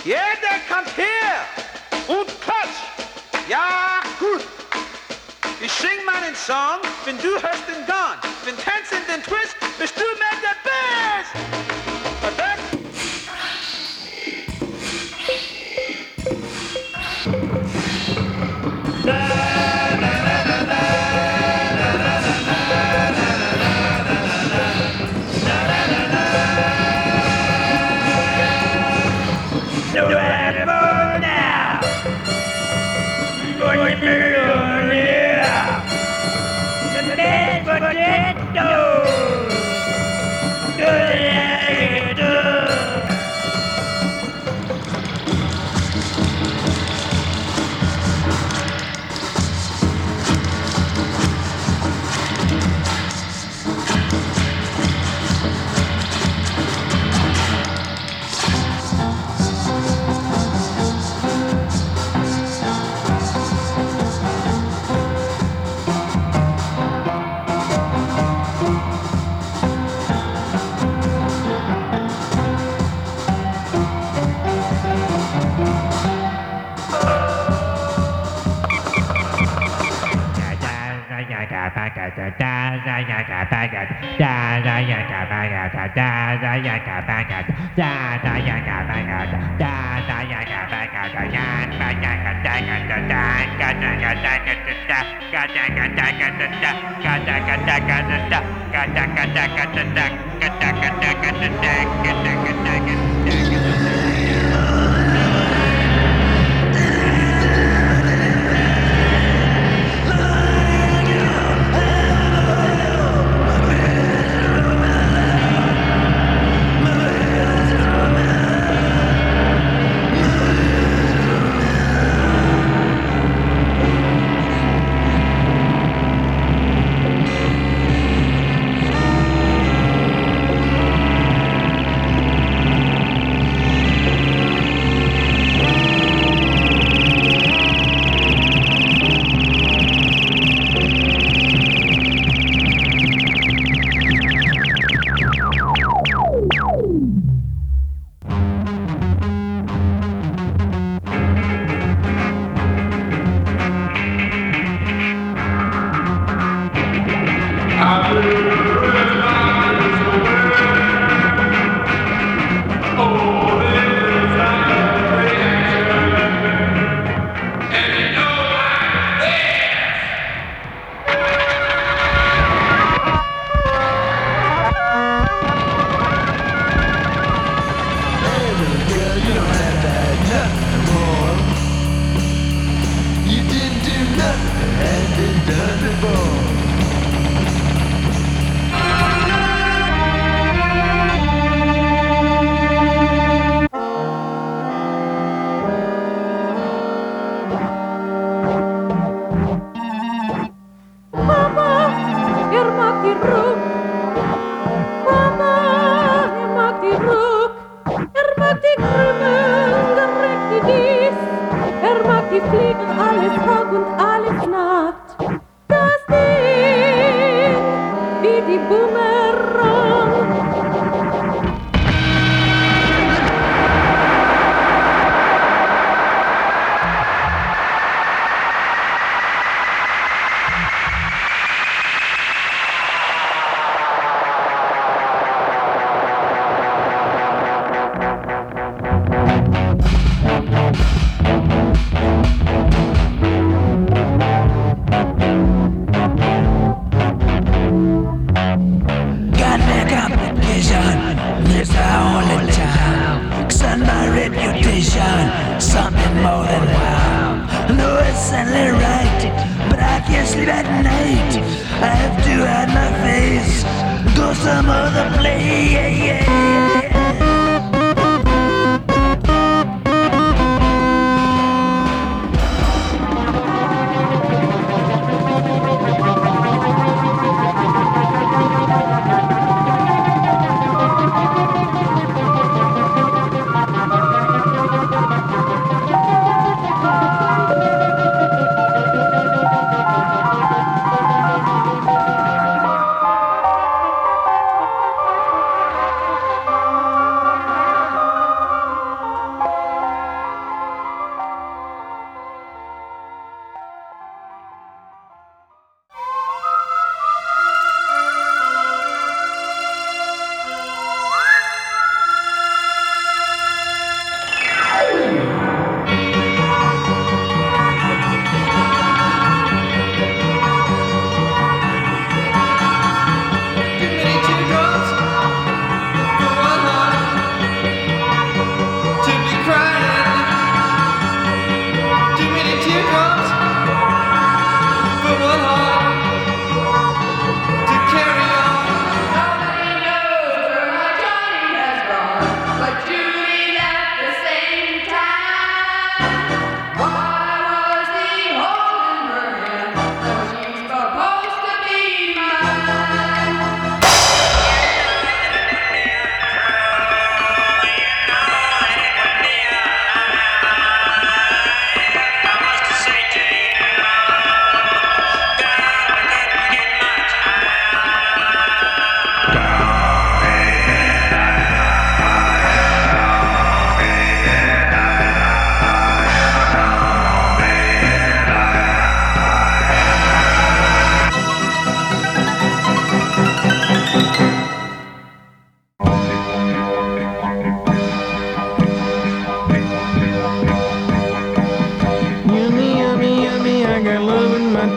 Ja, der kommt her und klatscht. Ja, gut. Ich sing meinen Song, wenn du hörst den Gong. Wenn tanzen den Twist, bist du mir der Best. Verdammt.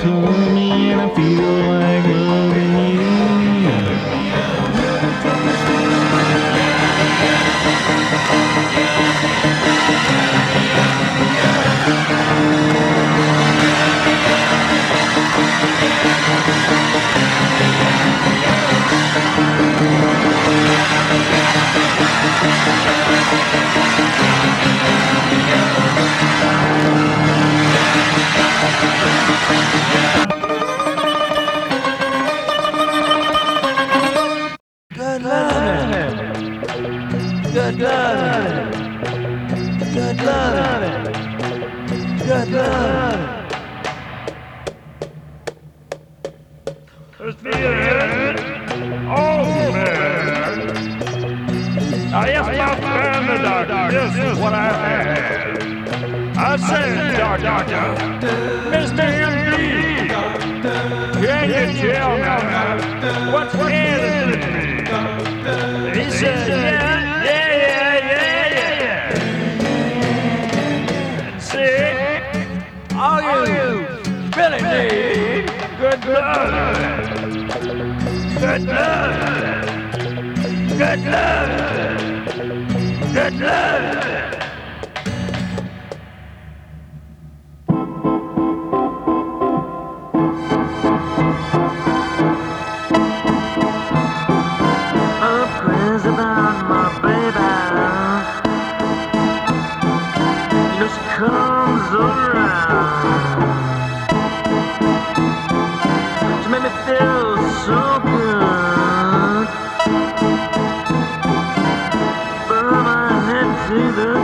to me and I feel like loving you. Good loving. Good loving. Good loving. Good loving. It's the end. Oh, man. I asked my friend the doctor, this is what I had. I said, doctor, Mr. MD, can you tell me what's cancer? He said, yeah. And said, all you really need good love. Good love. Good love. Good love. Crazy about my baby. You know she comes around. She made me feel so good. Burn my head to the